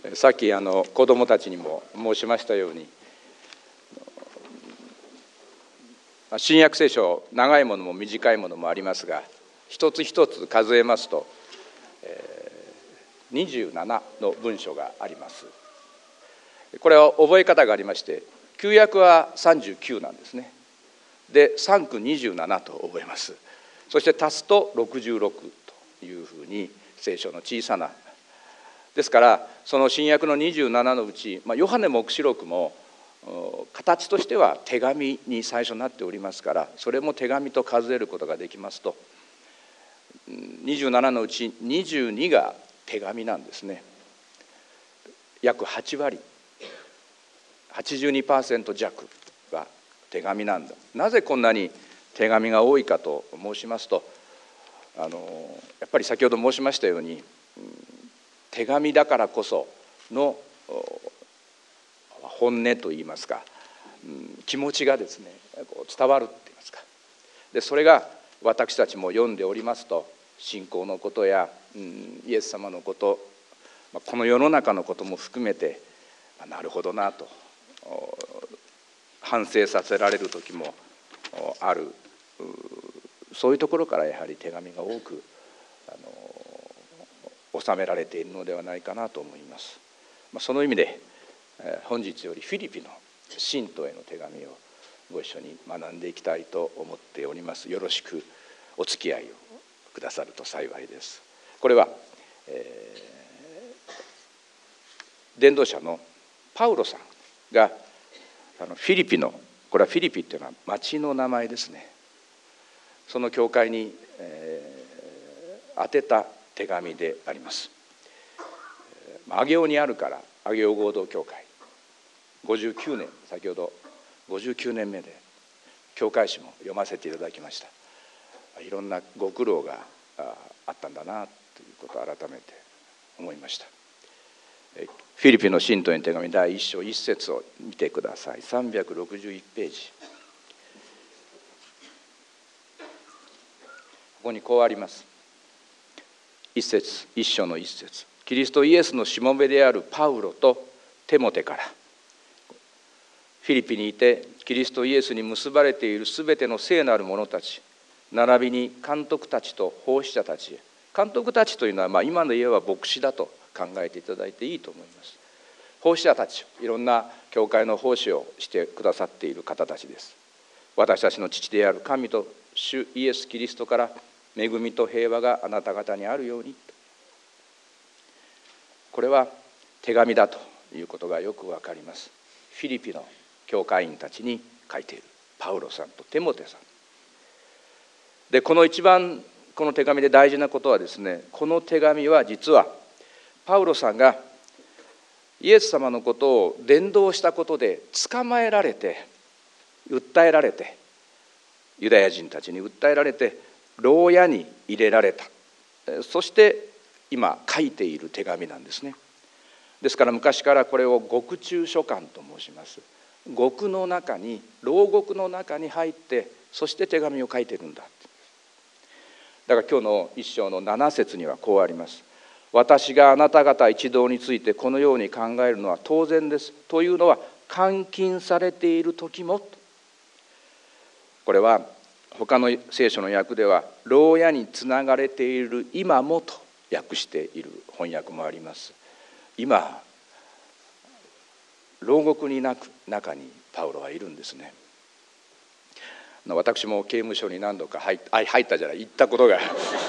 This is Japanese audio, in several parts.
さっき子どもたちにも申しましたように、新約聖書、長いものも短いものもありますが、一つ一つ数えますと、27の文書があります。これは覚え方がありまして、旧約は39なんですね。で、3区27と覚えます。そして足すと66というふうに聖書の小さな。ですから、その新約の27のうち、ヨハネ黙示録も形としては手紙に最初なっておりますから、それも手紙と数えることができますと、27のうち22が手紙なんですね。約8割、82% 弱が手紙なんだ。なぜこんなに手紙が多いかと申しますと、やっぱり先ほど申しましたように、手紙だからこその本音といいますか、気持ちがですね、伝わるって言いますか。で、それが私たちも読んでおりますと、信仰のことや、イエス様のこと、この世の中のことも含めて、なるほどなと反省させられる時もある。そういうところからやはり手紙が多く収められているのではないかなと思います。その意味で本日よりフィリピの信徒への手紙をご一緒に学んでいきたいと思っております。よろしくお付き合いをくださると幸いです。これは、伝道者のパウロさんがフィリピの、これはフィリピっていうのは町の名前ですね。その教会に、宛てた手紙であります。アゲオにあるからアゲオ合同教会59年、先ほど59年目で教会誌も読ませていただきました。いろんなご苦労があったんだなということを改めて思いました。フィリピの信徒への手紙第1章1節を見てください。361ページ。ここにこうあります。1章の1節。キリストイエスのしもべであるパウロとテモテから、フィリピにいてキリストイエスに結ばれているすべての聖なる者たち、並びに監督たちと奉仕者たちへ。監督たちというのは、今の言えば牧師だと考えていただいていいと思います。奉仕者たち、いろんな教会の奉仕をしてくださっている方たちです。私たちの父である神と主イエス・キリストから恵みと平和があなた方にあるように。これは手紙だということがよくわかります。フィリピの教会員たちに書いているパウロさんとテモテさんで、この一番この手紙で大事なことはですね、この手紙は実はパウロさんがイエス様のことを伝道したことで捕まえられて、訴えられて、ユダヤ人たちに訴えられて牢屋に入れられた。そして今書いている手紙なんですね。ですから昔からこれを獄中書簡と申します。獄の中に、牢獄の中に入って、そして手紙を書いているんだ。だから今日の1章の7節にはこうあります。私があなた方一同についてこのように考えるのは当然です。というのは監禁されている時も。これは他の聖書の訳では牢屋につながれている今もと訳している翻訳もあります。今牢獄に中にパウロはいるんですね。私も刑務所に何度か入ったじゃない、行ったことが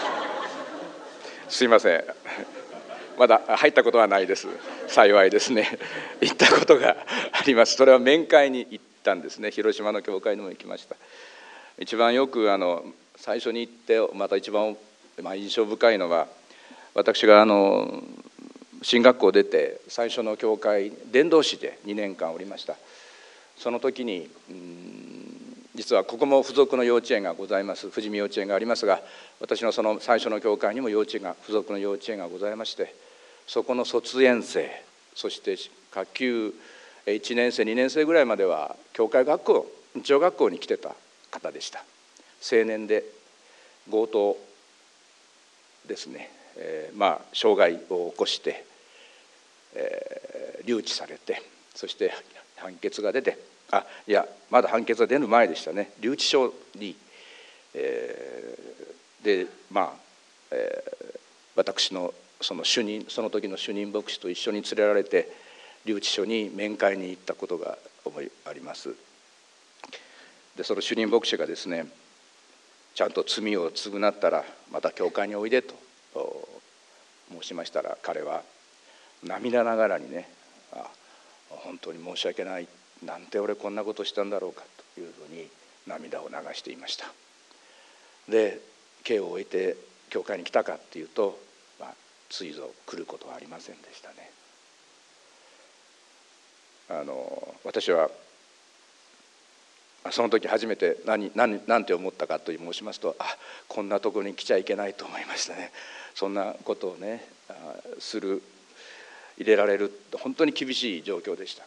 すいません、まだ入ったことはないです。幸いですね。行ったことがあります。それは面会に行ったんですね。広島の教会にも行きました。一番よく最初に行ってまた一番印象深いのは、私が進学校出て最初の教会伝道師で2年間おりました。その時に実はここも付属の幼稚園がございます。富士見幼稚園がありますが、私のその最初の教会にも付属の幼稚園がございまして、そこの卒園生、そして下級1年生2年生ぐらいまでは教会学校、日曜学校に来てた方でした。青年で強盗ですね、傷害を起こして、 留置されて、そして判決が出て、まだ判決が出る前でしたね。留置所に、私のその時の主任牧師と一緒に連れられて留置所に面会に行ったことがあります。でその主任牧師がですね、ちゃんと罪を償ったらまた教会においでと申しましたら、彼は涙ながらにね、本当に申し訳ない、なんて俺こんなことしたんだろうかというふうに涙を流していました。で刑を終えて教会に来たかっていうと、ついぞ来ることはありませんでしたね。私はその時初めて何て思ったかと申しますと、こんなところに来ちゃいけないと思いましたね。そんなことをね入れられる本当に厳しい状況でした。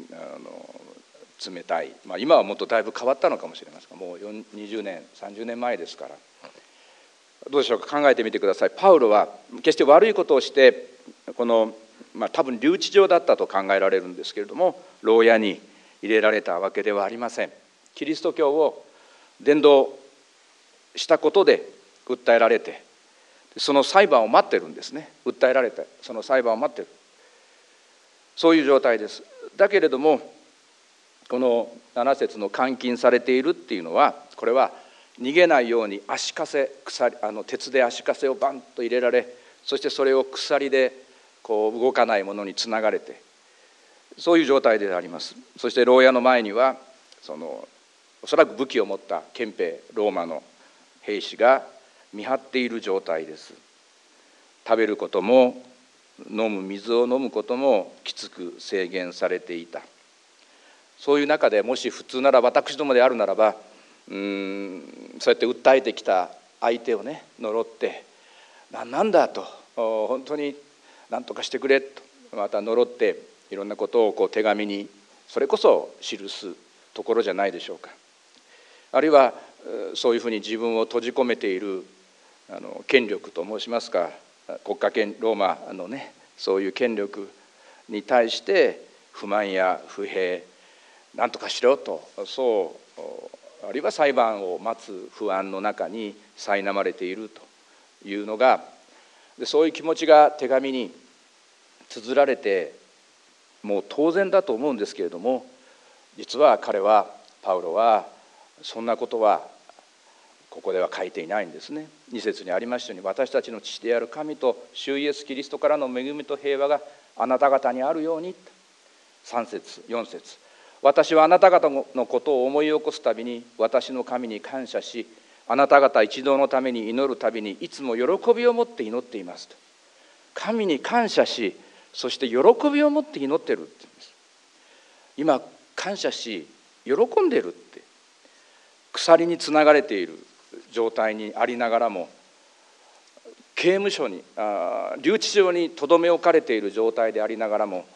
冷たい、今はもっとだいぶ変わったのかもしれませんが、もう20年30年前ですから。どうでしょうか、考えてみてください。パウロは決して悪いことをしてこの、多分留置場だったと考えられるんですけれども、牢屋に入れられたわけではありません。キリスト教を伝道したことで訴えられて、その裁判を待ってるんですね。訴えられてその裁判を待ってる、そういう状態です。だけれどもこの7節の監禁されているっていうのは、これは逃げないように足かせ、鉄で足かせをバンと入れられ、そしてそれを鎖でこう動かないものにつながれて、そういう状態であります。そして牢屋の前にはおそらく武器を持った憲兵ローマの兵士が見張っている状態です。食べることも水を飲むこともきつく制限されていた。そういう中でもし普通なら私どもであるならば、そうやって訴えてきた相手をね呪って、なんだと、本当に何とかしてくれとまた呪って、いろんなことを手紙にそれこそ記すところじゃないでしょうか。あるいはそういうふうに自分を閉じ込めている権力と申しますか、国家権ローマのね、そういう権力に対して不満や不平、何とかしろと、あるいは裁判を待つ不安の中に苛まれているというのが、そういう気持ちが手紙に綴られてもう当然だと思うんですけれども、実はパウロはそんなことはここでは書いていないんですね。2節にありましたように、私たちの父である神と主イエスキリストからの恵みと平和があなた方にあるように。3節4節、私はあなた方のことを思い起こすたびに私の神に感謝し、あなた方一同のために祈るたびにいつも喜びを持って祈っていますと。神に感謝し、そして喜びを持って祈ってるって言うんです。今感謝し喜んでるって、鎖につながれている状態にありながらも、刑務所に留置場に留め置かれている状態でありながらも、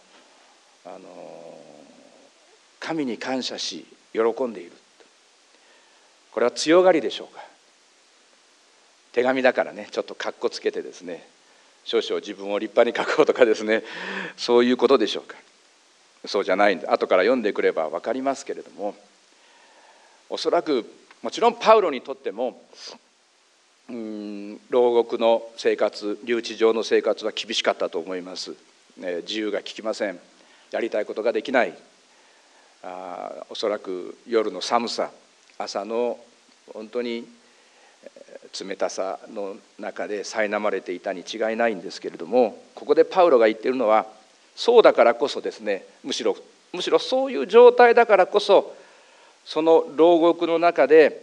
神に感謝し喜んでいる。これは強がりでしょうか。手紙だからね、ちょっとかっこつけてですね、少々自分を立派に書こうとかですね、そういうことでしょうか。そうじゃないんだ。後から読んでくれば分かりますけれども、おそらくもちろんパウロにとっても牢獄の生活、留置場の生活は厳しかったと思います。自由が利きません。やりたいことができない。おそらく夜の寒さ、朝の本当に冷たさの中で苛まれていたに違いないんですけれども、ここでパウロが言っているのは、そうだからこそですね、むしろそういう状態だからこそ、その牢獄の中で、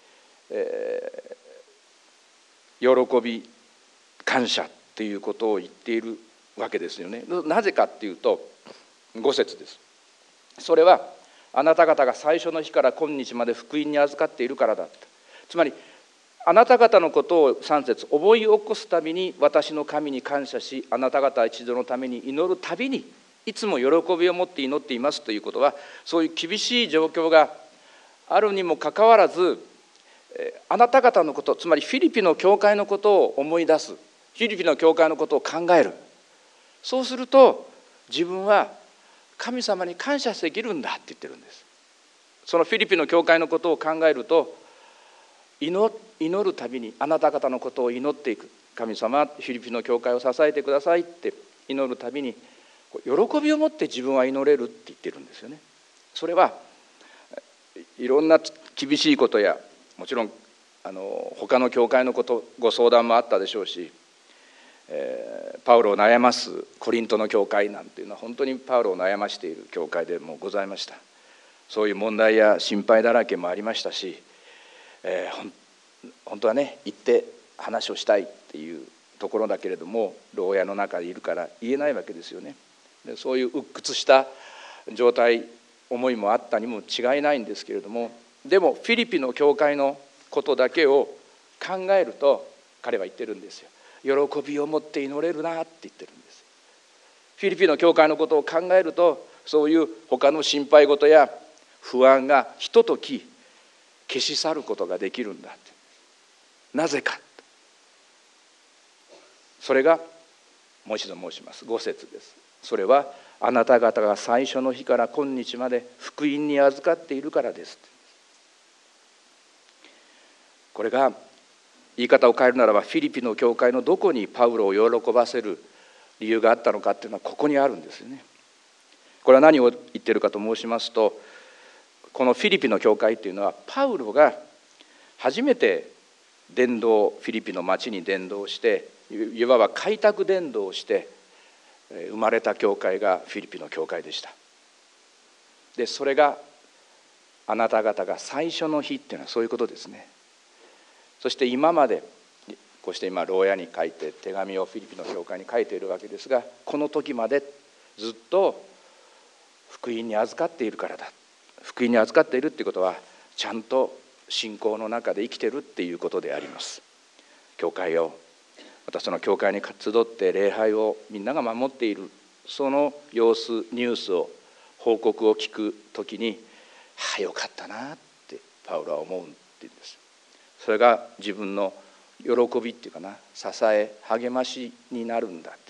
喜び感謝ということを言っているわけですよね。なぜかっていうと5節です。それはあなた方が最初の日から今日まで福音に預かっているからだった。つまりあなた方のことを3節思い起こすたびに私の神に感謝し、あなた方一度のために祈るたびにいつも喜びを持って祈っていますということは、そういう厳しい状況があるにもかかわらず、あなた方のこと、つまりフィリピの教会のことを思い出す、フィリピの教会のことを考える。そうすると自分は神様に感謝できるんだって言ってるんです。そのフィリピの教会のことを考えると、祈るたびにあなた方のことを祈っていく。神様、フィリピの教会を支えてくださいって祈るたびに喜びを持って自分は祈れるって言ってるんですよね。それはいろんな厳しいことや、もちろん他の教会のことご相談もあったでしょうし、パウロを悩ますコリントの教会なんていうのは本当にパウロを悩ましている教会でもございました。そういう問題や心配だらけもありましたし、本当はね行って話をしたいっていうところだけれども、牢屋の中にいるから言えないわけですよね。でそういう鬱屈した状態、思いもあったにも違いないんですけれども、でもフィリピの教会のことだけを考えると彼は言ってるんですよ。喜びを持って祈れるなって言ってるんです。フィリピの教会のことを考えると、そういう他の心配事や不安がひととき消し去ることができるんだって。なぜか、それがもう一度申します。5節です。それはあなた方が最初の日から今日まで福音に預かっているからです。これが言い方を変えるならば、フィリピの教会のどこにパウロを喜ばせる理由があったのかっていうのはここにあるんですよね。これは何を言っているかと申しますと、このフィリピの教会っていうのはパウロが初めて伝道、フィリピの町に伝道して、いわば開拓伝道をして生まれた教会がフィリピの教会でした。でそれがあなた方が最初の日っていうのはそういうことですね。そして今までこうして今牢屋に書いて手紙をフィリピの教会に書いているわけですが、この時までずっと福音に預かっているからだ。福音に預かっているっていうことはちゃんと信仰の中で生きているっていうことであります。教会をまたその教会に集って礼拝をみんなが守っている、その様子ニュースを報告を聞くときに、よかったなってパウロは思うって言うんです。それが自分の喜びっていうかな、支え励ましになるんだって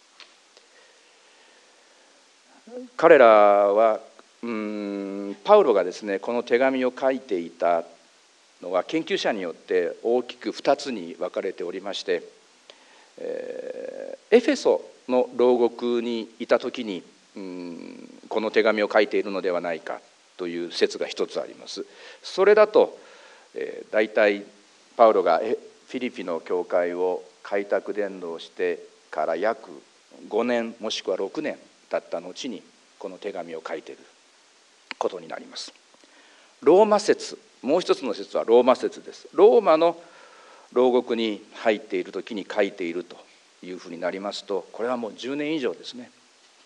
言うんです。彼らはパウロがですねこの手紙を書いていたのは研究者によって大きく2つに分かれておりまして、エフェソの牢獄にいた時にこの手紙を書いているのではないかという説が一つあります。それだとだいたいパウロがフィリピの教会を開拓伝道してから約5年もしくは6年経った後にこの手紙を書いていることになります。ローマ説、もう一つの説はローマ説です。ローマの牢獄に入っている時に書いているというふうになりますと、これはもう10年以上ですね。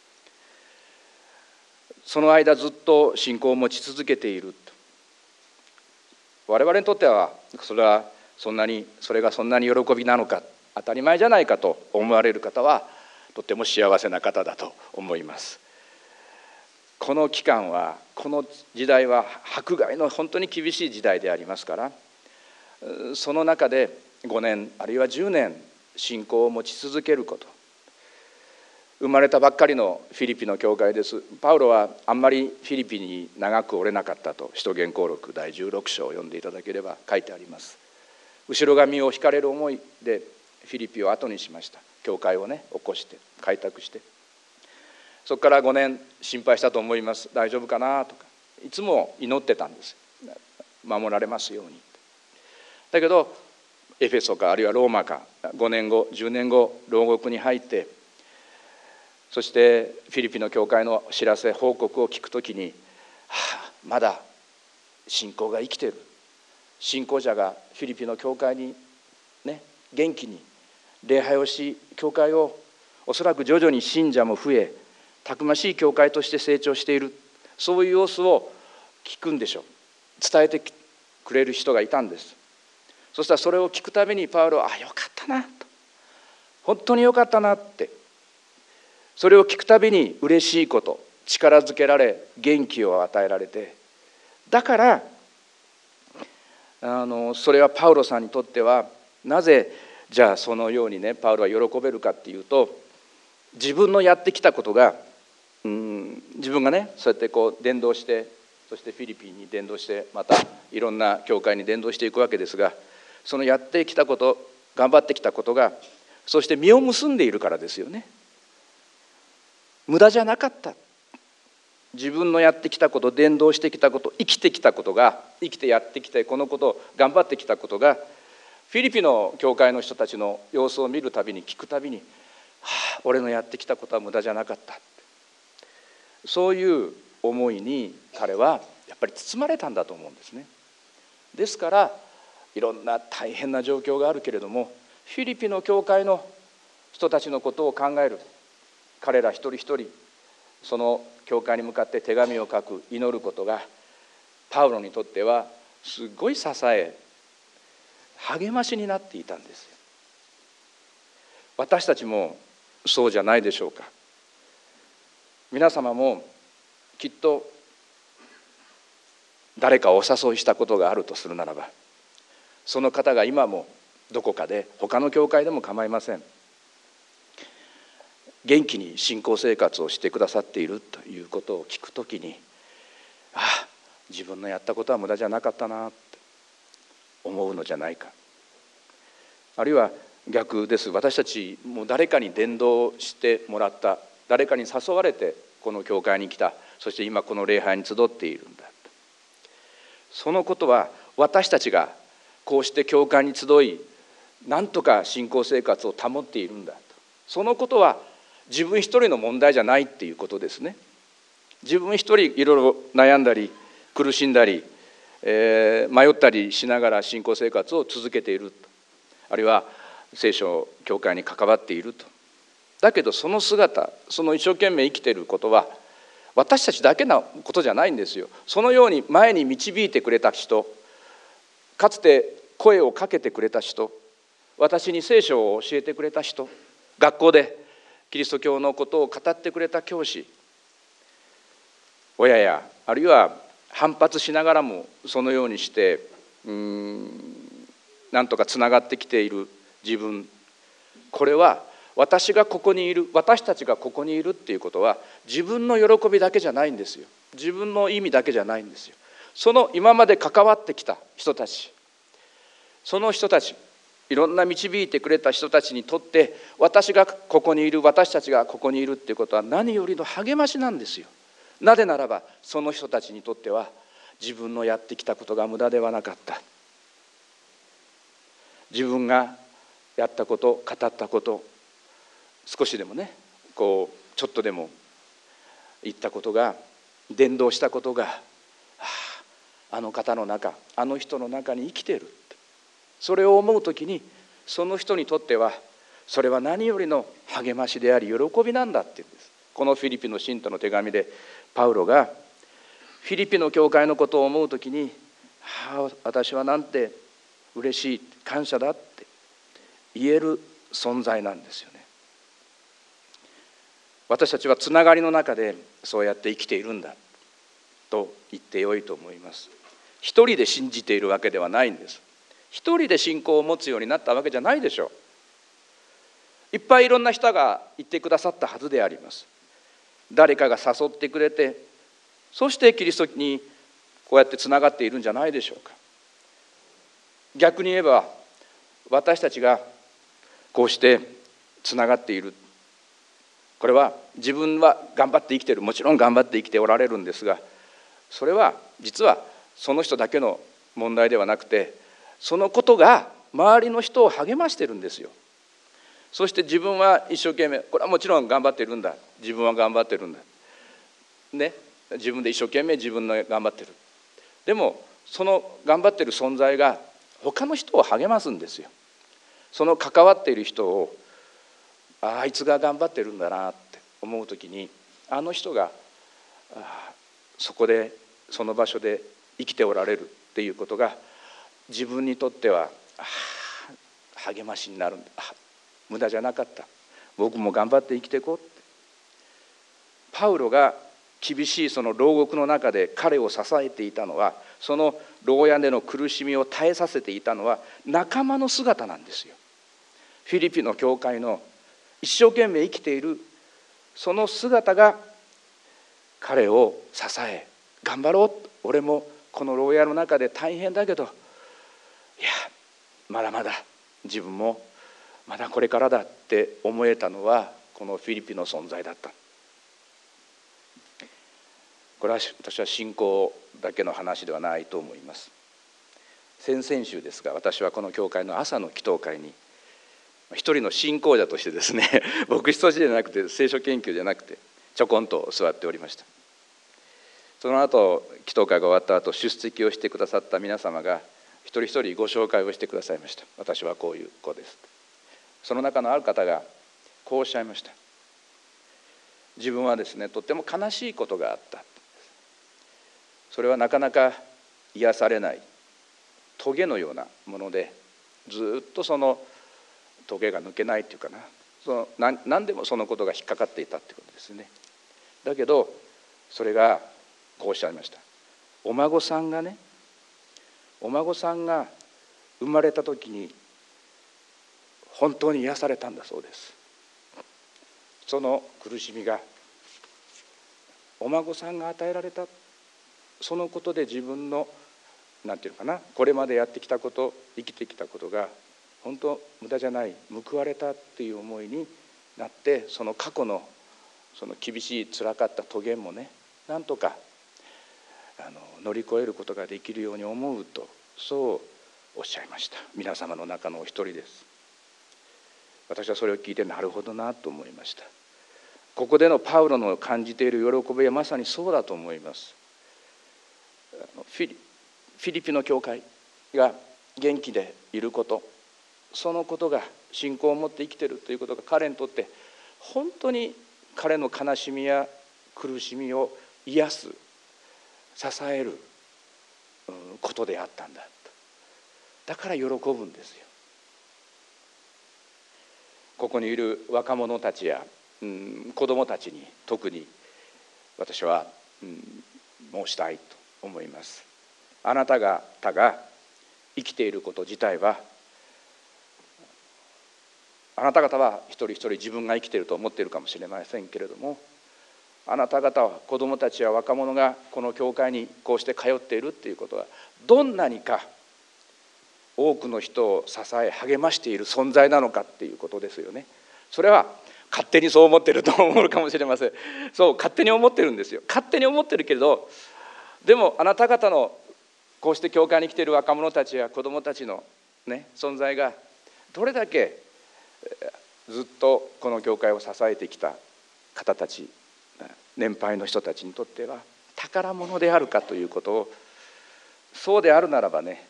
その間ずっと信仰を持ち続けていると。我々にとってはそれがそんなに喜びなのか、当たり前じゃないかと思われる方はとても幸せな方だと思います。この期間は、この時代は迫害の本当に厳しい時代でありますから、その中で5年あるいは10年信仰を持ち続けること。生まれたばっかりのフィリピの教会です。パウロはあんまりフィリピに長くおれなかったと使徒言行録第16章を読んでいただければ書いてあります。後ろ髪を引かれる思いでフィリピを後にしました。教会を起こして開拓して、そこから5年心配したと思います。大丈夫かなとかいつも祈ってたんです。守られますように。だけどエフェソかあるいはローマか5年後10年後牢獄に入って、そしてフィリピの教会の知らせ報告を聞くときに、まだ信仰が生きている、信仰者がフィリピの教会に元気に礼拝をし、教会をおそらく徐々に信者も増え、たくましい教会として成長している、そういう様子を聞くんでしょう。伝えてくれる人がいたんです。そしたらそれを聞くたびにパウロはよかったなと、本当によかったなって、それを聞くたびに嬉しいこと、力づけられ元気を与えられて、だからそれはパウロさんにとってはなぜじゃあそのようにパウロは喜べるかっていうと、自分のやってきたことが自分がねそうやって伝道して、そしてフィリピンに伝道して、またいろんな教会に伝道していくわけですが、そのやってきたこと、頑張ってきたことがそして実を結んでいるからですよね。無駄じゃなかった。自分のやってきたこと、伝道してきたこと、生きてきたことが、生きてやってきてこのことを頑張ってきたことが、フィリピンの教会の人たちの様子を見るたびに、聞くたびに、俺のやってきたことは無駄じゃなかった、そういう思いに彼はやっぱり包まれたんだと思うんですね。ですからいろんな大変な状況があるけれども、フィリピンの教会の人たちのことを考える、彼ら一人一人その教会に向かって手紙を書く、祈ることがパウロにとってはすごい支え、励ましになっていたんですよ。私たちもそうじゃないでしょうか。皆様もきっと誰かをお誘いしたことがあるとするならば、その方が今もどこかで、他の教会でも構いません、元気に信仰生活をしてくださっているということを聞くときに、自分のやったことは無駄じゃなかったなって思うのじゃないか。あるいは逆です。私たちも誰かに伝道してもらった、誰かに誘われてこの教会に来た、そして今この礼拝に集っているんだ。そのことは私たちがこうして教会に集い、なんとか信仰生活を保っているんだと。そのことは自分一人の問題じゃないっていうことですね。自分一人いろいろ悩んだり苦しんだり、迷ったりしながら信仰生活を続けていると、あるいは聖書教会に関わっていると。だけどその姿、その一生懸命生きていることは私たちだけのことじゃないんですよ。そのように前に導いてくれた人、かつて声をかけてくれた人、私に聖書を教えてくれた人、学校でキリスト教のことを語ってくれた教師、親やあるいは反発しながらもそのようにしてなんとかつながってきている自分、これは私がここにいる、私たちがここにいるっていうことは自分の喜びだけじゃないんですよ。自分の意味だけじゃないんですよ。その今まで関わってきた人たち、その人たち、いろんな導いてくれた人たちにとって、私がここにいる、私たちがここにいるっていうことは何よりの励ましなんですよ。なぜならばその人たちにとっては自分のやってきたことが無駄ではなかった。自分がやったこと、語ったこと、少しでもね、ちょっとでも言ったことが、伝道したことが、あの方の中、あの人の中に生きている。それを思うときに、その人にとってはそれは何よりの励ましであり喜びなんだっていうんです。このフィリピの信徒の手紙でパウロがフィリピの教会のことを思うときに、私はなんて嬉しい、感謝だって言える存在なんですよね。私たちはつながりの中でそうやって生きているんだと言ってよいと思います。一人で信じているわけではないんです。一人で信仰を持つようになったわけじゃないでしょう。いっぱいいろんな人が言ってくださったはずであります。誰かが誘ってくれて、そしてキリストにこうやってつながっているんじゃないでしょうか。逆に言えば私たちがこうしてつながっている、これは自分は頑張って生きている、もちろん頑張って生きておられるんですが、それは実はその人だけの問題ではなくて、そのことが周りの人を励ましてるんですよ。そして自分は一生懸命、これはもちろん頑張ってるんだ、自分は頑張ってるんだね、自分で一生懸命自分の頑張ってる。でもその頑張ってる存在が他の人を励ますんですよ。その関わっている人を、あいつが頑張ってるんだなって思うときに、あの人がそこでその場所で生きておられるっていうことが自分にとっては励ましになるんだ。無駄じゃなかった、僕も頑張って生きていこうって。パウロが厳しいその牢獄の中で彼を支えていたのは、その牢屋での苦しみを耐えさせていたのは仲間の姿なんですよ。フィリピの教会の一生懸命生きているその姿が彼を支え、頑張ろう、俺もこの牢屋の中で大変だけど、いやまだまだ自分もまだこれからだって思えたのはこのフィリピの存在だった。これは私は信仰だけの話ではないと思います。先々週ですが、私はこの教会の朝の祈祷会に一人の信仰者としてですね、牧師としてじゃなくて聖書研究じゃなくてちょこんと座っておりました。その後祈祷会が終わった後、出席をしてくださった皆様が一人一人ご紹介をしてくださいました。私はこういう子です。その中のある方がこうおっしゃいました。自分はですね、とっても悲しいことがあった。それはなかなか癒されないトゲのようなもので、ずっとそのトゲが抜けないっていうかな、何でもそのことが引っかかっていたってことですね。だけどそれがこうおっしゃいました。お孫さんが生まれた時に本当に癒されたんだそうです。その苦しみがお孫さんが与えられた、そのことで自分のなんていうかな、これまでやってきたこと、生きてきたことが本当無駄じゃない、報われたっていう思いになって、その過去のその厳しい辛かった棘もね、なんとか乗り越えることができるように思うと、そうおっしゃいました。皆様の中のお一人です。私はそれを聞いてなるほどなと思いました。ここでのパウロの感じている喜びはまさにそうだと思います。フィリピの教会が元気でいること、そのことが信仰を持って生きているということが彼にとって本当に彼の悲しみや苦しみを癒す、支えることであったんだ。だから喜ぶんですよ。ここにいる若者たちや子どもたちに特に私は申したいと思います。あなた方が生きていること自体は、あなた方は一人一人自分が生きていると思っているかもしれませんけれども、あなた方は子どもたちや若者がこの教会にこうして通っているっていうことは、どんなにか多くの人を支え励ましている存在なのかっていうことですよね。それは勝手にそう思っていると思うかもしれません。そう勝手に思ってるんですよ。勝手に思ってるけれど、でもあなた方のこうして教会に来ている若者たちや子どもたちの、存在がどれだけずっとこの教会を支えてきた方たち、年配の人たちにとっては宝物であるかということを、そうであるならばね、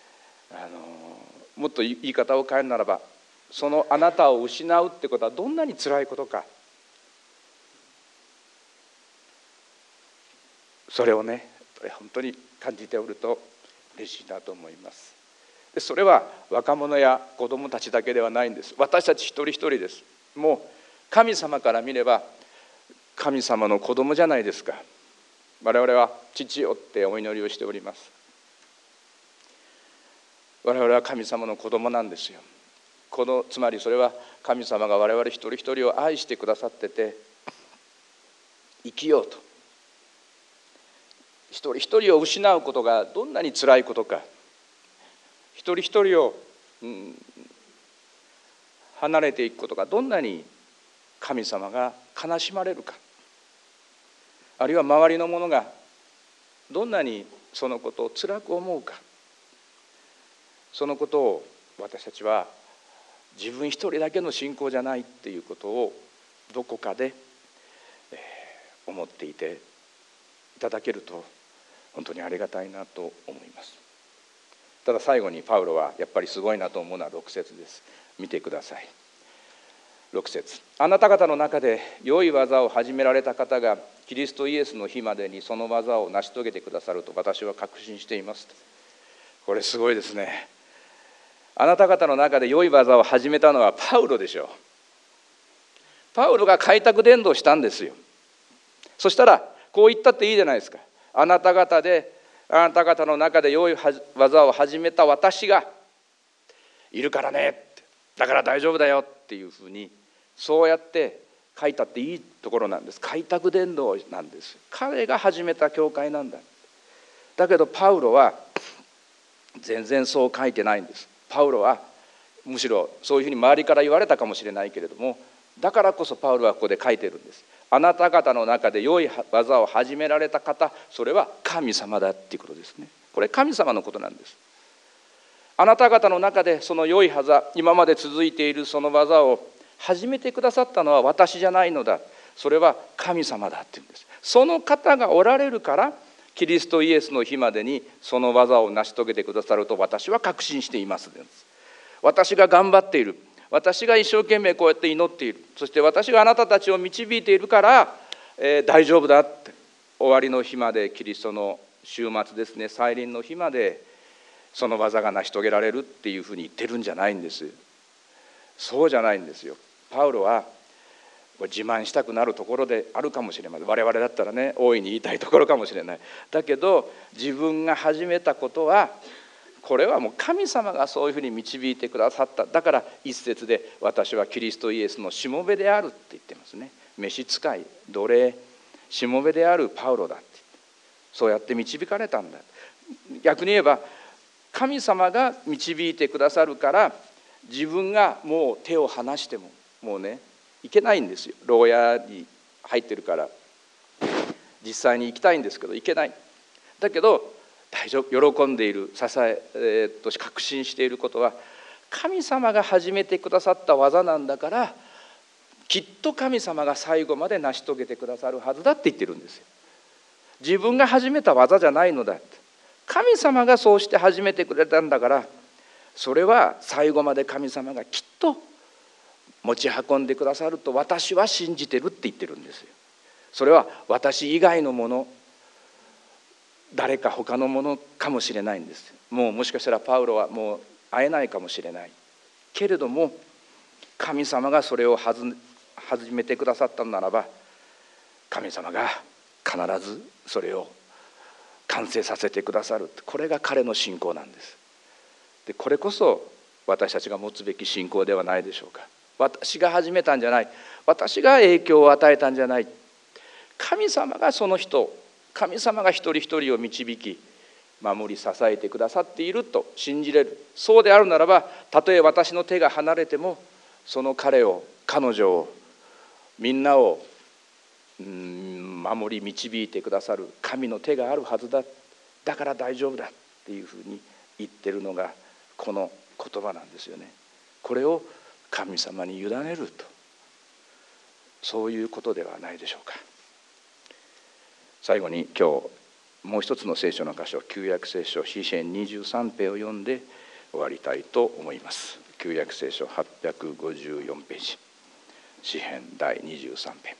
もっと言い方を変えるならば、そのあなたを失うってことはどんなに辛いことか、それをね本当に感じておると嬉しいなと思います。でそれは若者や子どもたちだけではないんです。私たち一人一人です。もう神様から見れば神様の子供じゃないですか。我々は父よってお祈りをしております。我々は神様の子供なんですよ。つまりそれは神様が我々一人一人を愛してくださってて、生きようと、一人一人を失うことがどんなに辛いことか、一人一人を、離れていくことがどんなに神様が悲しまれるか、あるいは周りの者がどんなにそのことを辛く思うか、そのことを私たちは自分一人だけの信仰じゃないっていうことをどこかで思っていていただけると本当にありがたいなと思います。ただ最後にパウロはやっぱりすごいなと思うのは6節です。見てください。6節、あなた方の中で良い技を始められた方がキリストイエスの日までにその技を成し遂げてくださると私は確信しています。これすごいですね。あなた方の中で良い技を始めたのはパウロでしょう。パウロが開拓伝道したんですよ。そしたらこう言ったっていいじゃないですか。あなた方の中で良い技を始めた私がいるからねって、だから大丈夫だよっていうふうに、そうやって書いたっていいところなんです。開拓伝道なんです。彼が始めた教会なんだ。だけどパウロは全然そう書いてないんです。パウロはむしろそういうふうに周りから言われたかもしれないけれども、だからこそパウロはここで書いてるんです。あなた方の中で良い技を始められた方、それは神様だっていうことですね。これ神様のことなんです。あなた方の中でその良い技、今まで続いているその技を始めてくださったのは私じゃないのだ、それは神様だって言うんです。その方がおられるからキリストイエスの日までにその技を成し遂げてくださると私は確信しています。私が頑張っている、私が一生懸命こうやって祈っている、そして私があなたたちを導いているから、大丈夫だって、終わりの日まで、キリストの終末ですね、再臨の日までその技が成し遂げられるっていうふうに言ってるんじゃないんです。そうじゃないんですよ。パウロは自慢したくなるところであるかもしれません。我々だったらね、大いに言いたいところかもしれない。だけど自分が始めたことは、これはもう神様がそういうふうに導いてくださった。だから一節で私はキリストイエスのしもべであるって言ってますね。召使い、奴隷、しもべであるパウロだって、そうやって導かれたんだ。逆に言えば神様が導いてくださるから、自分がもう手を離してももうねいけないんですよ。牢屋に入ってるから実際に行きたいんですけど行けない。だけど大丈夫、喜んでいる、支えとして確信していることは、神様が始めてくださった技なんだから、きっと神様が最後まで成し遂げてくださるはずだって言ってるんですよ。自分が始めた技じゃないのだって、神様がそうして始めてくれたんだから、それは最後まで神様がきっと持ち運んでくださると私は信じてるって言ってるんですよ。それは私以外のもの、誰か他のものかもしれないんです。もしかしたらパウロはもう会えないかもしれないけれども、神様がそれを始めてくださったならば、神様が必ずそれを完成させてくださる。これが彼の信仰なんです。でこれこそ私たちが持つべき信仰ではないでしょうか。私が始めたんじゃない、私が影響を与えたんじゃない、神様がその人、神様が一人一人を導き守り支えてくださっていると信じれる。そうであるならば、たとえ私の手が離れても、その彼を、彼女を、みんなを守り導いてくださる神の手があるはずだ、だから大丈夫だっていうふうに言ってるのがこの言葉なんですよね。これを神様に委ねると、そういうことではないでしょうか。最後に今日もう一つの聖書の箇所、旧約聖書詩編23編を読んで終わりたいと思います。旧約聖書854ページ、詩編第23編。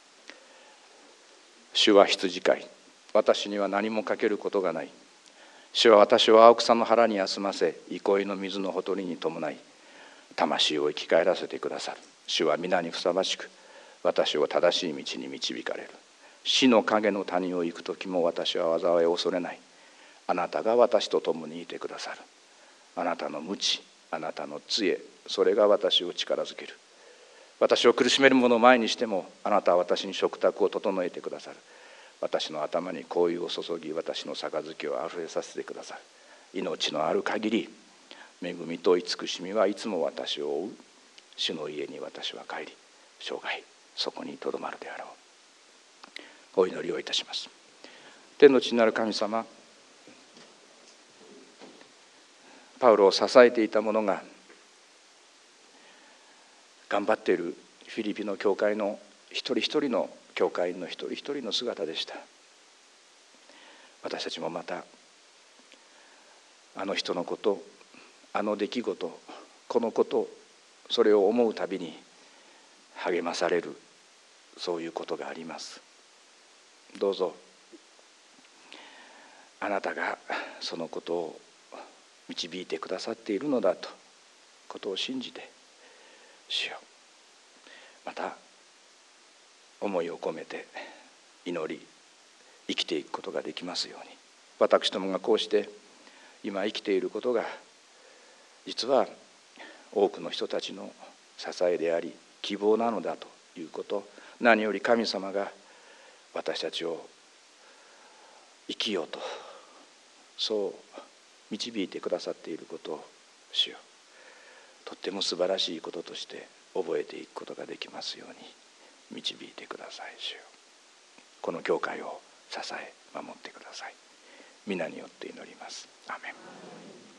主は羊飼い、私には何もかけることがない。主は私を青草の腹に休ませ、憩いの水のほとりに伴い、魂を生き返らせてくださる。主は皆にふさわしく、私を正しい道に導かれる。死の影の谷を行く時も私は災いを恐れない。あなたが私と共にいてくださる。あなたの鞭、あなたの杖、それが私を力づける。私を苦しめる者を前にしても、あなたは私に食卓を整えてくださる。私の頭に香油を注ぎ、私の杯をあふれさせてくださる。命のある限り、恵みと慈しみはいつも私を追う。主の家に私は帰り、生涯そこにとどまるであろう。お祈りをいたします。天の父なる神様、パウロを支えていた者が頑張っているフィリピンの教会の一人一人の教会員の一人一人の姿でした。私たちもまたあの人のこと、あの出来事、このこと、それを思うたびに励まされる、そういうことがあります。どうぞあなたがそのことを導いてくださっているのだとことを信じて、主よ、また思いを込めて祈り生きていくことができますように。私どもがこうして今生きていることが実は多くの人たちの支えであり希望なのだということ、何より神様が私たちを生きようとそう導いてくださっていることを主よ、とっても素晴らしいこととして覚えていくことができますように導いてください。主よ、この教会を支え守ってください。皆によって祈ります。アーメン。